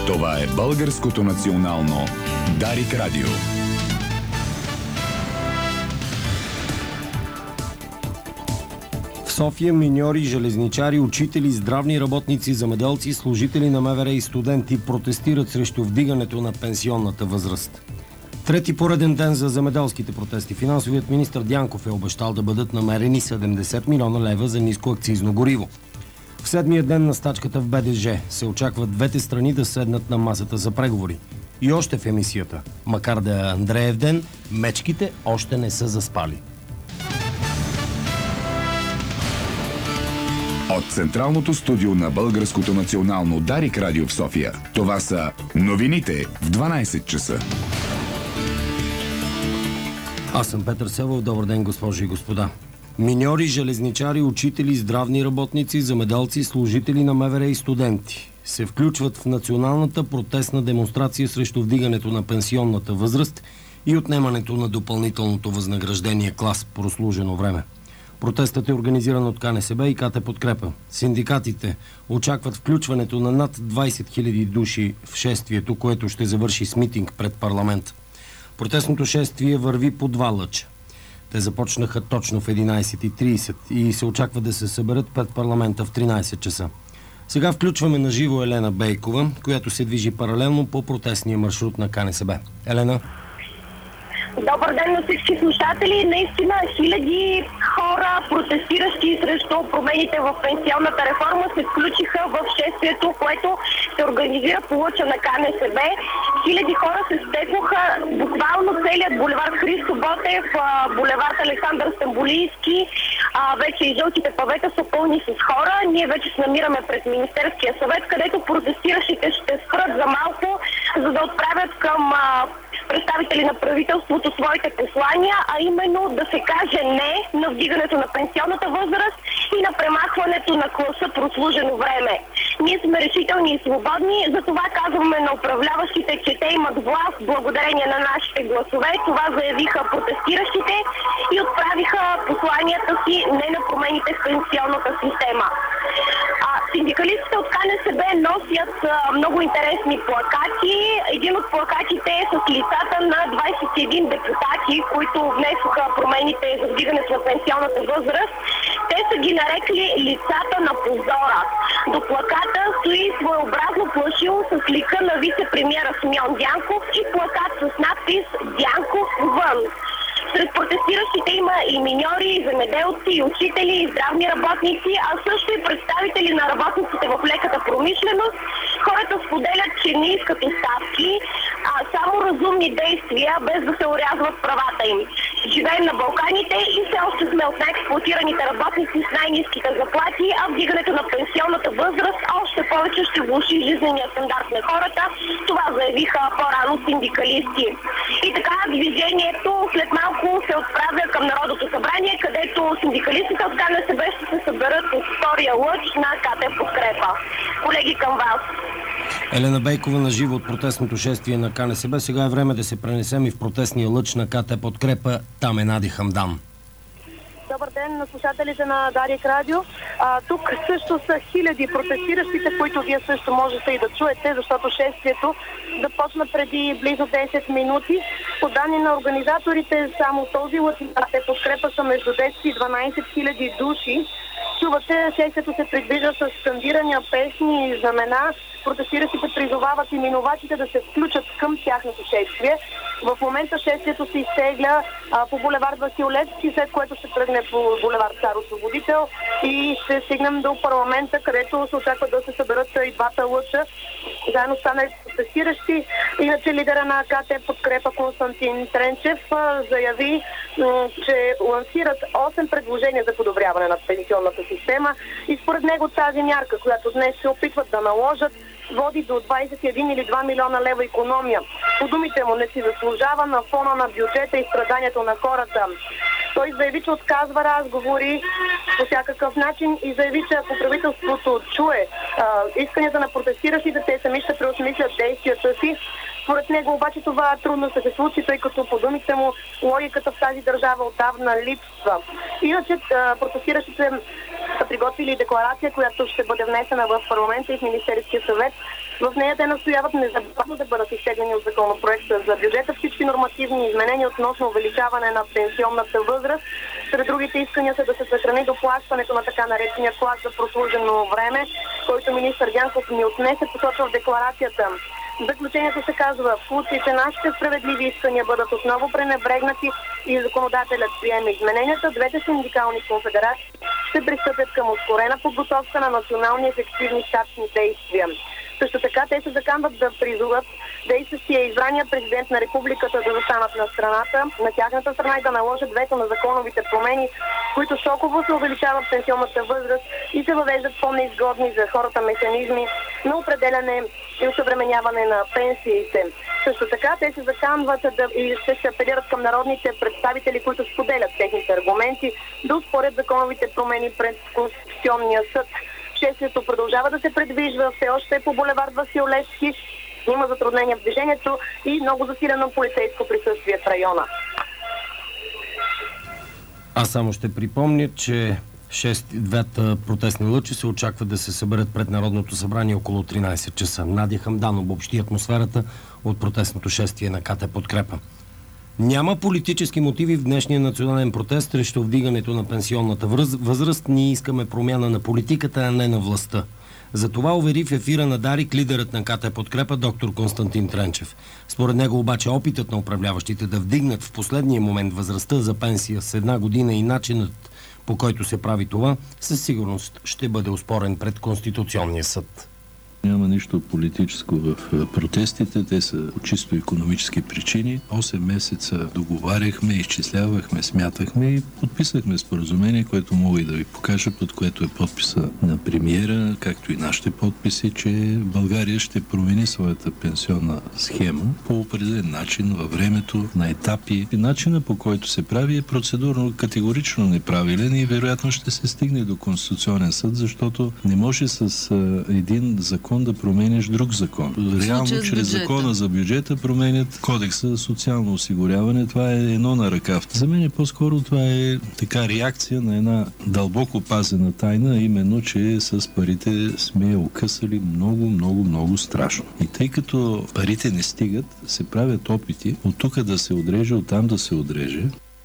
Това е Българското национално Дарик Радио. В София миньори, железничари, учители, здравни работници, земеделци, служители на МВР и студенти протестират срещу вдигането на пенсионната възраст. Трети пореден ден за земеделските протести. Финансовият министър Дянков е обещал да бъдат намерени 70 милиона лева за ниско акцизно гориво. В седмия ден на стачката в БДЖ се очакват двете страни да седнат на масата за преговори. И още в емисията, макар да е Андреев ден, мечките още не са заспали. От централното студио на Българското национално Дарик Радио в София, това са новините в 12 часа. Аз съм Петър Севов. Добър ден, госпожи и господа. Миньори, железничари, учители, здравни работници, земеделци, служители на МВР и студенти се включват в националната протестна демонстрация срещу вдигането на пенсионната възраст и отнемането на допълнителното възнаграждение клас прослужено време. Протестът е организиран от КНСБ и КТ Подкрепа. Синдикатите очакват включването на над 20 000 души в шествието, което ще завърши с митинг пред парламент. Протестното шествие върви по два лъча. Те започнаха точно в 11:30 и се очаква да се съберат пред парламента в 13 часа. Сега включваме на живо Елена Бейкова, която се движи паралелно по протестния маршрут на КНСБ. Елена? Добър ден на всички слушатели. Наистина хиляди хора, протестиращи срещу промените в пенсионната реформа, се включиха в шествието, което се организира по лъча на КНСБ. Хиляди хора се стекоха буквално целият булевард Христо Ботев, булевард Александър Стамболийски. Вече и жълтите павета са пълни с хора. Ние вече се намираме пред Министерския съвет, където протестиращите ще спрат за малко, за да отправят към представители на правителството своите послания, а именно да се каже не на вдигането на пенсионната възраст и на премахването на класа прослужено време. Ние сме решителни и свободни, затова казваме на управляващите, че те имат власт благодарение на нашите гласове. Това заявиха протестиращите и отправиха посланията си не на промените в пенсионната система. Синдикалистите от КНСБ носят много интересни плакати. Един от плакатите е с лицата на 21 депутати, които внесоха промените за вдигането на пенсионната възраст. Те са ги нарекли лицата на позора. До плаката стои своеобразно плашило с лика на вице-премиера Симеон Дянков и плакат с надпис "Дянков вън". Сред протестиращите има и миньори, и земеделци, и учители, и здравни работници, а също и представители на работниците в леката промишленост. Хората споделят, че не искат оставки, а само разумни действия, без да се орязват правата им. Живеем на Балканите и все още сме от най-експлоатираните работници с най-ниските заплати, а вдигането на пенсионната възраст още повече ще влоши жизнения стандарт на хората. Това заявиха по-рано синдикалисти. И така движението след малко се отправя към Народното събрание, където синдикалистите от КНСБ ще се съберат от втория лъч на КТ Подкрепа. Колеги, към вас. Елена Бейкова на живо от протестното шествие на КНСБ. Сега е време да се пренесем и в протестния лъч на КТ Подкрепа. Там е Нади Хамдан. Добър ден на слушателите на Дарик Радио. Тук също са хиляди протестиращите, които вие също можете и да чуете, защото шествието започна преди близо 10 минути. По данни на организаторите, само този лъч на КТ Подкрепа са между 10 и 12 хиляди души. Чувате, шествието се придвижва с скандирания, песни и знамена. Протестиращите призовават и минувачите да се включат към тяхното шествие. В момента шествието се изтегля по булевард Васил Левски, след което ще тръгне по булевард Цар Освободител и ще стигнем до парламента, където се очаква да се съберат и двата лъча. Заедно станали протестиращи. Иначе лидера на КТ Подкрепа Константин Тренчев заяви, че лансират 8 предложения за подобряване на пенсионната система и според него тази мярка, която днес се опитват да наложат, води до 21 или 2 милиона лева икономия. По думите му не си заслужава на фона на бюджета и страданието на хората. Той заяви, че отказва разговори по всякакъв начин и заяви, че ако правителството чуе исканията на протестиращите, те сами ще преосмислят действията си. Според него обаче това трудно ще се случи, тъй като по думите му логиката в тази държава отдавна липсва. Иначе протестиращите са изготвили декларация, която ще бъде внесена в парламента и в Министерския съвет. В нея те настояват незабавно да бъдат изтеглени от законопроекта за бюджета всички нормативни изменения относно увеличаване на пенсионната възраст. Сред другите искания са да се съхрани доплащането на така наречения клас за прослужено време, който министър Дянков ни отнесе, посочва в декларацията. В заключението се казва: в случай, че нашите справедливи искания бъдат отново пренебрегнати и законодателят приеме измененията, двете синдикални конфедерации ще пристъпят към ускорена подготовка на национални ефективни щатни действия. Също така те се заканват да призоват действащия избрания президент на републиката да застанат на страната, на тяхната страна и да наложат вето на законовите промени, които шоково се увеличават пенсионната възраст и се въвеждат по-неизгодни за хората механизми на определяне и усъвременяване на пенсиите. Също така те се заканват и ще се апелират към народните представители, които споделят техните аргументи, да успорят законовите промени пред Конституционния съд. Шествието продължава да се предвижва все още по булевард Васил Левски. Има затруднения в движението и много засилено полицейско присъствие в района. Аз само ще припомня, че двата протестни лъчи се очаква да се съберат пред Народното събрание около 13 часа. Надя Хамдан обобщи атмосферата от протестното шествие на КТ Подкрепа. Няма политически мотиви в днешния национален протест срещу вдигането на пенсионната възраст. Ние искаме промяна на политиката, а не на властта. Затова увери в ефира на Дарик лидерът на КТ Подкрепа доктор Константин Тренчев. Според него обаче опитът на управляващите да вдигнат в последния момент възрастта за пенсия с 1 година и начинът, по който се прави това, със сигурност ще бъде оспорен пред Конституционния съд. Няма нищо политическо в протестите, те са от чисто икономически причини. 8 месеца договаряхме, изчислявахме, смятахме и подписахме споразумение, което мога и да ви покажа, под което е подписа на премиера, както и нашите подписи, че България ще промени своята пенсионна схема по определен начин във времето, на етапи. И начина, по който се прави, е процедурно категорично неправилен и вероятно ще се стигне до Конституционен съд, защото не може с един закон да променяш друг закон. Реално, чрез закона за бюджета променят кодекса за социално осигуряване. Това е едно на ръка. За мен по-скоро това е така реакция на една дълбоко пазена тайна, именно, че с парите сме окъсали много страшно. И тъй като парите не стигат, се правят опити от тук да се отреже, оттам да се отреже.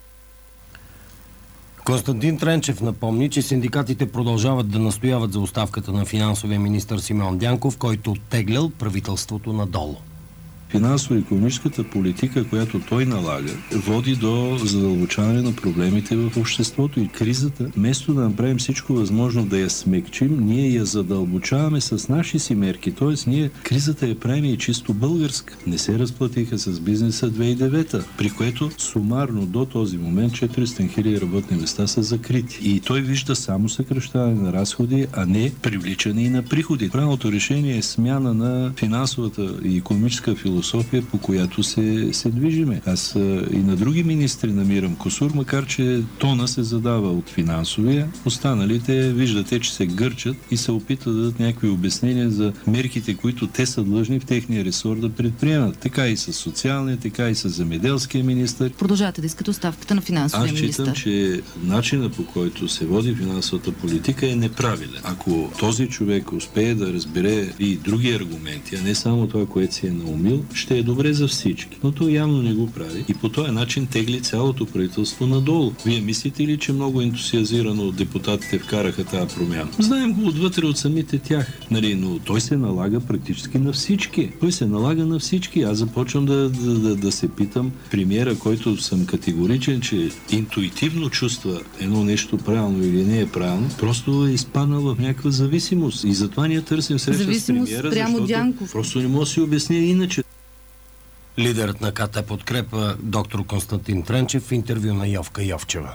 Константин Тренчев напомни, че синдикатите продължават да настояват за оставката на финансовия министър Симеон Дянков, който оттеглял правителството надолу. Финансово-икономическата политика, която той налага, води до задълбочаване на проблемите в обществото и кризата. Вместо да направим всичко възможно да я смекчим, ние я задълбочаваме с наши си мерки. Тоест, ние кризата я правим и чисто българска. Не се разплатиха с бизнеса 2009, при което сумарно до този момент 400 000 работни места са закрити. И той вижда само съкращаване на разходи, а не привличане и на приходи. Правилното решение е смяна на финансовата и икономическа философия, по която се движиме. Аз и на други министри намирам кусур, макар че тона се задава от финансовия. Останалите виждате, че се гърчат и се опитват да дадат някакви обяснения за мерките, които те са длъжни в техния ресор да предприемат. Така и с социалния, така и с земеделския министър. Продължавате да искате оставката на финансовия министър. Аз считам, че начинът, по който се води финансовата политика, е неправилен. Ако този човек успее да разбере и други аргументи, а не само това, което си е наумил, ще е добре за всички. Но той явно не го прави и по този начин тегли цялото правителство надолу. Вие мислите ли, че много ентусиазирано депутатите вкараха тази промяна? Знаем го отвътре от самите тях. Но той се налага практически на всички. Той се налага на всички. Аз започвам да се питам премиера, който съм категоричен, че интуитивно чувства едно нещо правилно или не е правилно, просто е изпаднал в някаква зависимост. И затова ние търсим среща с премиера, защото Дянков. Просто не може да си обясня иначе. Лидерът на КТ Подкрепа доктор Константин Тренчев в интервю на Йовка Йовчева.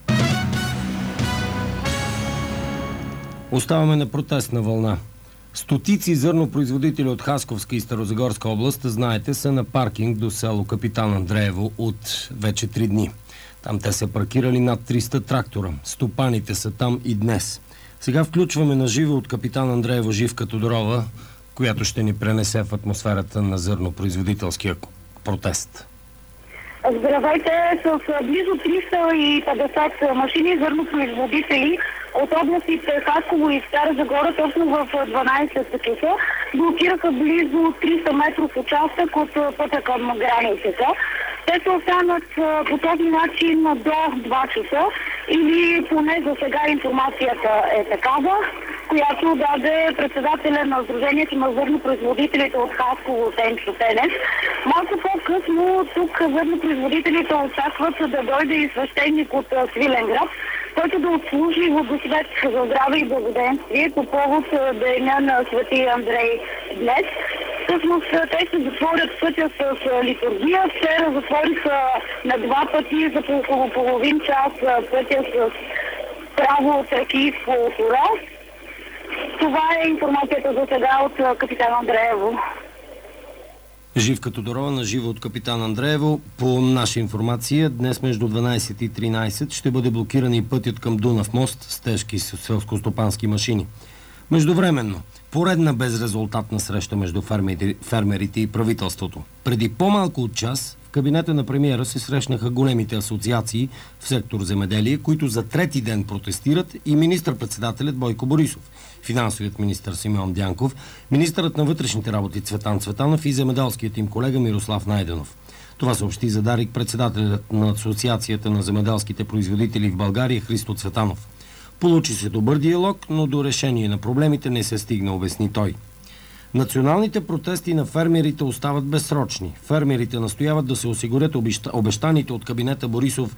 Оставаме на протестна вълна. Стотици зърнопроизводители от Хасковска и Старозагорска област, знаете, са на паркинг до село Капитан Андреево от вече 3 дни. Там те са паркирали над 300 трактора. Стопаните са там и днес. Сега включваме на живо от Капитан Андреево Живка Тодорова, която ще ни пренесе в атмосферата на зърнопроизводителския протест. Здравейте, с близо 350 машини зърнопроизводители от областите Хасково и Стара Загора точно в 12 часа блокираха близо 300 метров участък от пътя към границата. Те ще останат по този начин до 2 часа или поне за сега информацията е такава, която даде председателя на Сдружението на зърнопроизводителите от Хасково Тенчо Тенев. Малко по-късно тук зърнопроизводителите очакват да дойде и свещеник от Свиленград, който да отслужи водосвет за здраве и благоденствие по повод деня на Свети Андрей днес. Всъщност те ще затворят пътя с литургия. Вчера затвориха на 2 пъти за по около половин час пътя с право тракийско тура. Това е информацията за сега от капитан Андреево. Живка Тодорова на живо от капитан Андреево. По наша информация, днес между 12 и 13 ще бъде блокиран и пътят към Дунав мост с тежки селскостопански машини. Междувременно, поредна безрезултатна среща между фермерите и правителството. Преди по-малко от час в кабинета на премиера се срещнаха големите асоциации в сектор земеделие, които за трети ден протестират, и министър-председателят Бойко Борисов, финансовият министър Симеон Дянков, министърът на вътрешните работи Цветан Цветанов и земеделският им колега Мирослав Найденов. Това съобщи за Дарик председателят на Асоциацията на земеделските производители в България Христо Цветанов. Получи се добър диалог, но до решение на проблемите не се стигна, обясни той. Националните протести на фермерите остават безсрочни. Фермерите настояват да се осигурят обещаните от кабинета Борисов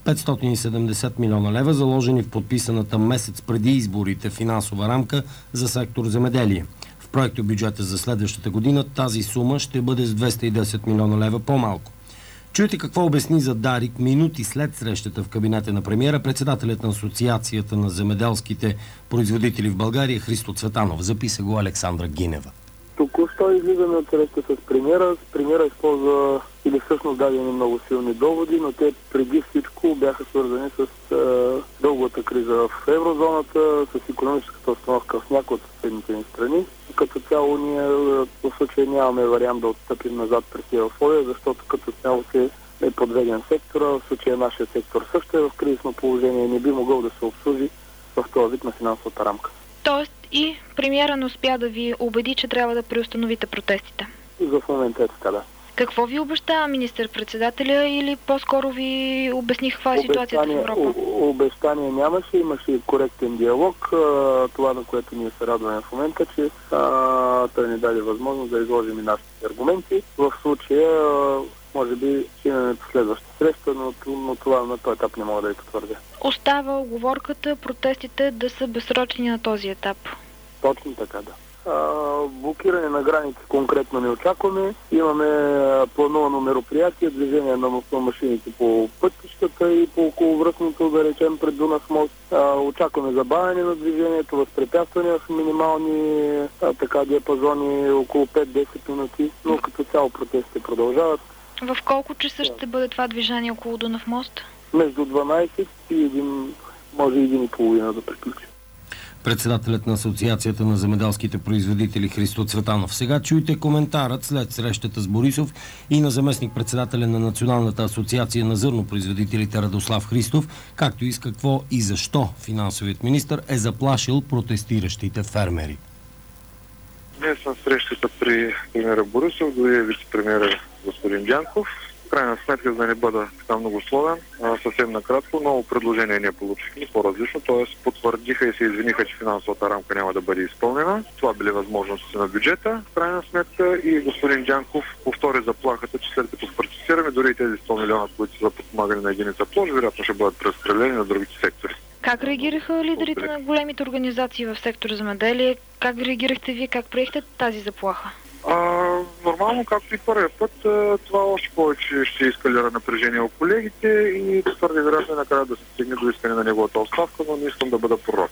570 милиона лева, заложени в подписаната месец преди изборите финансова рамка за сектор земеделие. В проекто бюджета за следващата година тази сума ще бъде с 210 милиона лева по-малко. Чуйте какво обясни за Дарик минути след срещата в кабинета на премиера председателят на Асоциацията на земеделските производители в България Христо Цветанов. Записа го Александра Гинева. Току-що излизаме от среща с премиера. Премиера използва или всъщност даде много силни доводи, но те преди всичко бяха свързани с дълговата криза в еврозоната, с икономическата обстановка в някои от съседните ни страни. Като цяло ние в случая нямаме вариант да отстъпим назад при тези условия, защото като цяло се е подведен сектора. В случая нашия сектор също е в кризисно положение и не би могъл да се обслужи в този вид на финансовата рамка. Тоест и премиера не успя да ви убеди, че трябва да преустановите протестите? За момента е така, да. Какво ви обеща министър-председателя или по-скоро ви обясни каква е ситуацията в Европа? Обещание нямаше, имаше и коректен диалог. Това, на което ние се радваме в момента, че той ни даде възможност да изложим и нашите аргументи. В случая, може би, ще имаме последваща среща, но това на този етап не мога да я потвърдя. Остава уговорката протестите да са безсрочни на този етап. Точно така, да. Блокиране на граници конкретно не очакваме. Имаме плановано мероприятие, движение на машините по пътищата и по околовръстното, да речем, пред Дунав мост. Очакваме забавяне на движението, възпрепятствания в минимални диапазони около 5-10 минути, но като цяло протестите продължават. В колко часа ще бъде това движение около Дунав мост? Между 12 и може 1,5 да приключи. Председателят на Асоциацията на земеделските производители Христо Цветанов. Сега чуйте коментарът след срещата с Борисов и на заместник-председателя на Националната асоциация на зърнопроизводителите Радослав Христов, както и с какво и защо финансовият министър е заплашил протестиращите фермери. Днес на срещата при премиера Борисов дойде вице-премиера господин Дянков. В крайна сметка, за да не бъда така многословен, съвсем накратко, ново предложение не получихме, по-различно, т.е. потвърдиха и се извиниха, че финансовата рамка няма да бъде изпълнена. Това били възможностите на бюджета. В крайна сметка и господин Дянков повтори заплахата, че след като протестираме, дори и тези 100 милиона, които са за подпомагане на единица площ, вероятно ще бъдат преразпределени на другите сектори. Как реагираха лидерите на големите организации в сектора земеделие? Как реагирахте вие? Как приехте тази заплаха? Нормално, както и първия път, това още повече ще ескалира напрежение у колегите и твърде вероятно накрая да се стигне до искане на неговата оставка, но не искам да бъда пророк.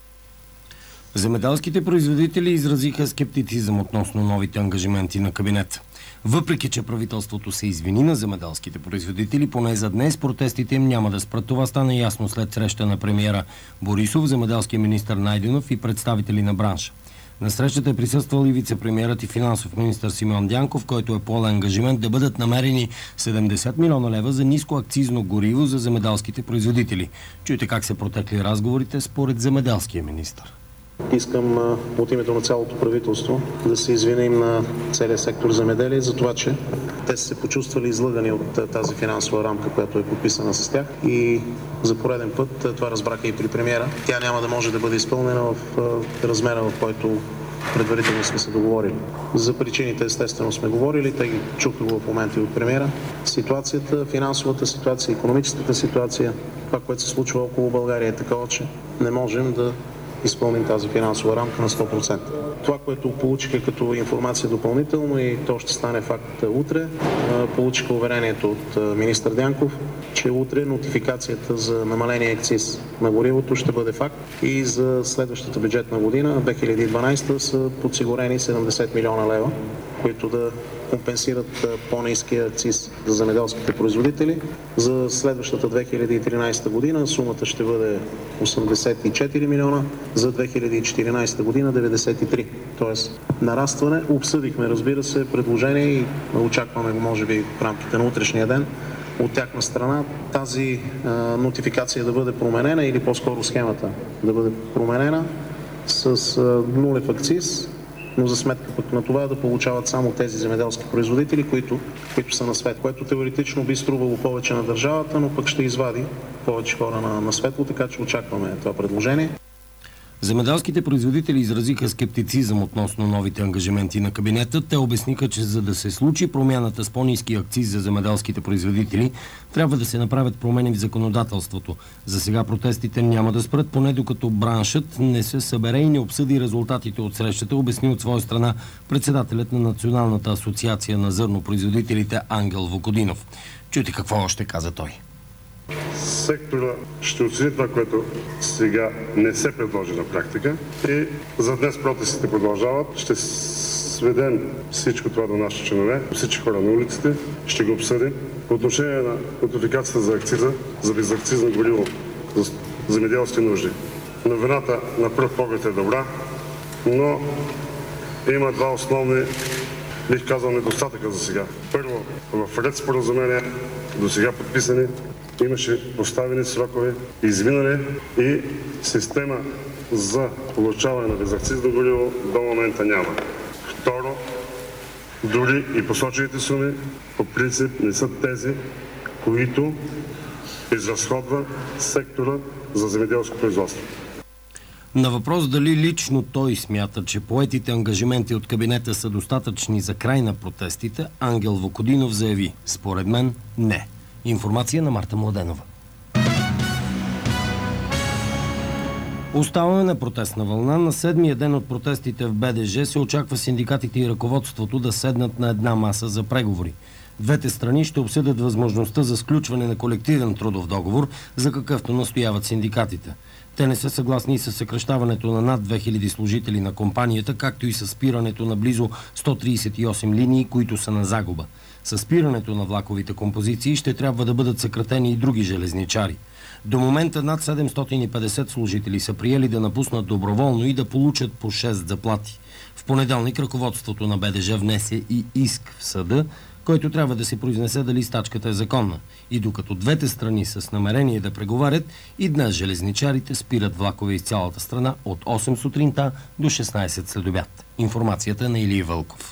Земеделските производители изразиха скептицизъм относно новите ангажименти на кабинета. Въпреки че правителството се извини на земеделските производители, поне за днес протестите им няма да спрат. Това стана ясно след среща на премиера Борисов, земеделския министър Найденов и представители на бранша. На срещата е присъствал и вице-премиерът и финансов министър Симеон Дянков, който е поел ангажимент да бъдат намерени 70 милиона лева за ниско акцизно гориво за земеделските производители. Чуйте как се протекли разговорите според земеделския министър. Искам от името на цялото правителство да се извиним на целия сектор земеделие за това, че те са се почувствали излъгани от тази финансова рамка, която е подписана с тях, и за пореден път, това разбраха и при премиера, тя няма да може да бъде изпълнена в размера, в който предварително сме се договорили. За причините естествено сме говорили, те ги чуха в момента и от премиера. Ситуацията, финансовата ситуация, икономическата ситуация, това, което се случва около България е такова, че не можем да изпълним тази финансова рамка на 100%. Това, което получиха като информация допълнително, и то ще стане факт утре, получиха уверението от министър Дянков, че утре нотификацията за намаление акциз на горивото ще бъде факт и за следващата бюджетна година, 2012, са подсигурени 70 милиона лева, които да компенсират по-ниския акциз за земеделските производители. За следващата 2013 година сумата ще бъде 84 милиона, за 2014 година 93. Тоест нарастване. Обсъдихме, разбира се, предложение и очакваме го, може би, в рамките на утрешния ден от тяхна страна тази нотификация да бъде променена, или по-скоро схемата да бъде променена с нулев акциз, но за сметка пък на това да получават само тези земеделски производители, които са на свет, което теоретично би струвало повече на държавата, но пък ще извади повече хора на светло, така че очакваме това предложение. Земеделските производители изразиха скептицизъм относно новите ангажименти на кабинета. Те обясниха, че за да се случи промяната с по-ниски акциз за земеделските производители, трябва да се направят промени в законодателството. За сега протестите няма да спрат, поне докато браншът не се събере и не обсъди резултатите от срещата, обясни от своя страна председателят на Националната асоциация на зърнопроизводителите Ангел Вукодинов. Чуйте какво още каза той. Сектора ще оцени това, което сега не се предложи на практика, и за днес протестите продължават. Ще сведем всичко това до нашите членове, всички хора на улиците, ще го обсъдим. По отношение на нотификацията за акциза, за безакцизно гориво за земеделски нужди. Новината на пръв поглед е добра, но има два основни, бих казал, недостатъка за сега. Първо, в ред споразумения, до сега подписани, имаше поставени срокове, изминали и система за получаване на безакцизно гориво до момента няма. Второ, дори и посочените суми по принцип не са тези, които изразходва сектора за земеделско производство. На въпрос дали лично той смята, че поетите ангажименти от кабинета са достатъчни за край на протестите, Ангел Вукодинов заяви: според мен не. Информация на Марта Младенова. Оставаме на протестна вълна. На седмия ден от протестите в БДЖ се очаква синдикатите и ръководството да седнат на една маса за преговори. Двете страни ще обсъдят възможността за сключване на колективен трудов договор, за какъвто настояват синдикатите. Те не са съгласни и с съкращаването на над 2000 служители на компанията, както и с спирането на близо 138 линии, които са на загуба. С спирането на влаковите композиции ще трябва да бъдат съкратени и други железничари. До момента над 750 служители са приели да напуснат доброволно и да получат по 6 заплати. В понеделник ръководството на БДЖ внесе и иск в съда, който трябва да се произнесе дали стачката е законна. И докато двете страни са с намерение да преговарят, и днес железничарите спират влакове из цялата страна от 8 сутринта до 16 следобед. Информацията на Илия Вълков.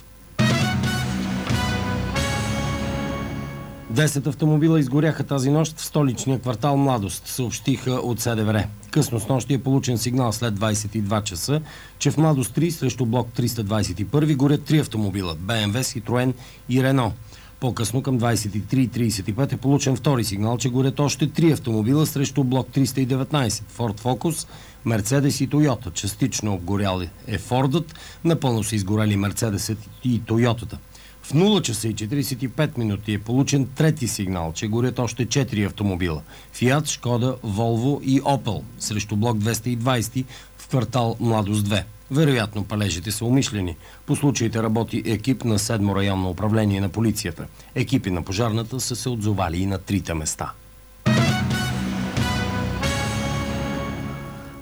10 автомобила изгоряха тази нощ в столичния квартал Младост, съобщиха от СДВР. Късно с нощи е получен сигнал след 22 часа, че в Младост 3 срещу блок 321 горят 3 автомобила – БМВ, Ситроен и Рено. По-късно към 23:35 е получен втори сигнал, че горят още 3 автомобила срещу блок 319 – Форд Фокус, Мерцедес и Тойота. Частично обгорял е Фордът, напълно са изгорели Мерцедесът и Тойотата. В 0 часа и 45 минути е получен трети сигнал, че горят още 4 автомобила – Фиат, Шкода, Волво и Опел срещу блок 220 в квартал Младост 2. Вероятно палежите са умишлени. По случаите работи екип на 7-мо районно управление на полицията. Екипи на пожарната са се отзовали и на 3 места.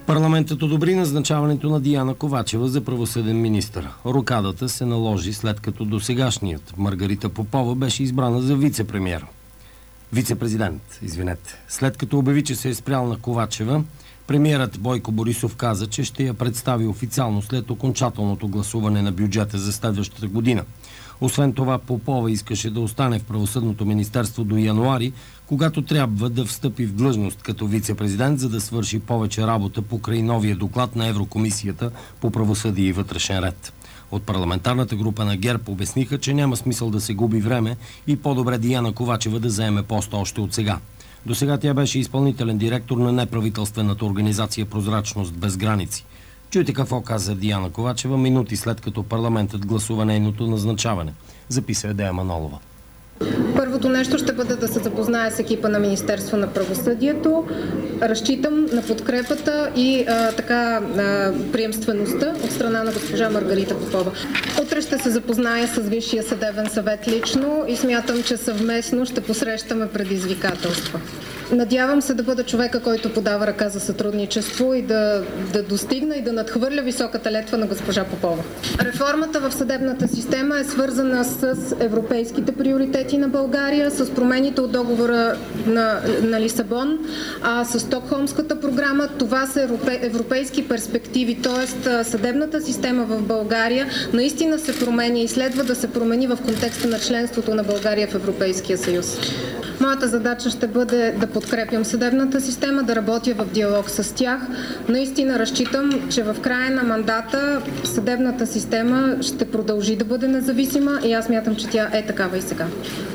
Парламентът одобри назначаването на Диана Ковачева за правосъден министър. Рокадата се наложи след като досегашният Маргарита Попова беше избрана за вице-президент. След като обяви, че се е спрял на Ковачева, премиерът Бойко Борисов каза, че ще я представи официално след окончателното гласуване на бюджета за следващата година. Освен това, Попова искаше да остане в правосъдното министерство до януари, когато трябва да встъпи в длъжност като вице-президент, за да свърши повече работа покрай новия доклад на Еврокомисията по правосъдие и вътрешен ред. От парламентарната група на ГЕРБ обясниха, че няма смисъл да се губи време и по-добре Диана Ковачева да заеме поста още от сега. До сега тя беше изпълнителен директор на неправителствената организация Прозрачност без граници. Чуйте какво каза Диана Ковачева минути след като парламентът гласува нейното назначаване. Записа Едея Манолова. Първото нещо ще бъде да се запознае с екипа на Министерство на правосъдието. Разчитам на подкрепата и приемствеността от страна на госпожа Маргарита Попова. Утре ще се запозная с Висшия съдебен съвет лично и смятам, че съвместно ще посрещаме предизвикателства. Надявам се да бъда човека, който подава ръка за сътрудничество и да достигна и да надхвърля високата летва на госпожа Попова. Реформата в съдебната система е свързана с европейските приоритети на България, с промените от договора на Лисабон, с Стокхолмската програма. Това са европейски перспективи, т.е. съдебната система в България наистина се променя и следва да се промени в контекста на членството на България в Европейския съюз. Моята задача ще бъде да подкрепям съдебната система, да работя в диалог с тях. Наистина разчитам, че в края на мандата съдебната система ще продължи да бъде независима и аз мятам, че тя е такава и сега.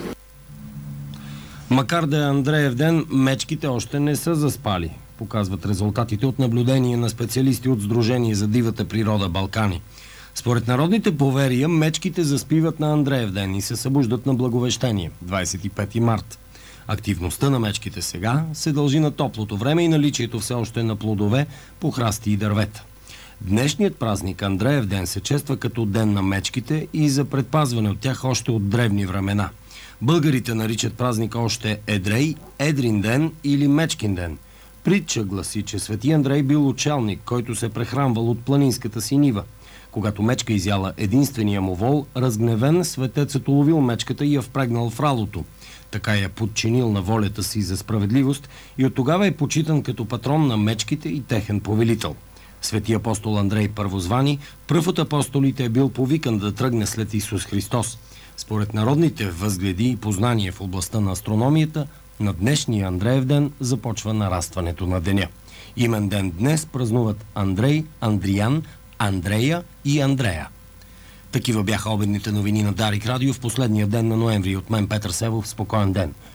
Макар да е Андреев ден, мечките още не са заспали, показват резултатите от наблюдение на специалисти от Сдружение за дивата природа Балкани. Според народните поверия, мечките заспиват на Андреев ден и се събуждат на Благовещение, 25 март. Активността на мечките сега се дължи на топлото време и наличието все още на плодове, похрасти и дървета. Днешният празник Андреев ден се чества като ден на мечките и за предпазване от тях още от древни времена. Българите наричат празника още Едрей, Едрин ден или Мечкин ден. Притча гласи, че свети Андрей бил учелник, който се прехранвал от планинската си нива. Когато мечка изяла единствения му вол, разгневен, светецът уловил мечката и я впрегнал в ралото. Така я подчинил на волята си за справедливост и от тогава е почитан като патрон на мечките и техен повелител. Свети апостол Андрей Първозвани, пръв от апостолите, е бил повикан да тръгне след Исус Христос. Според народните възгледи и познания в областта на астрономията, на днешния Андреев ден започва нарастването на деня. Имен ден днес празнуват Андрей, Андриан, Андрея и Андрея. Такива бяха обедните новини на Дарик Радио в последния ден на ноември. От мен Петър Севов. Спокоен ден.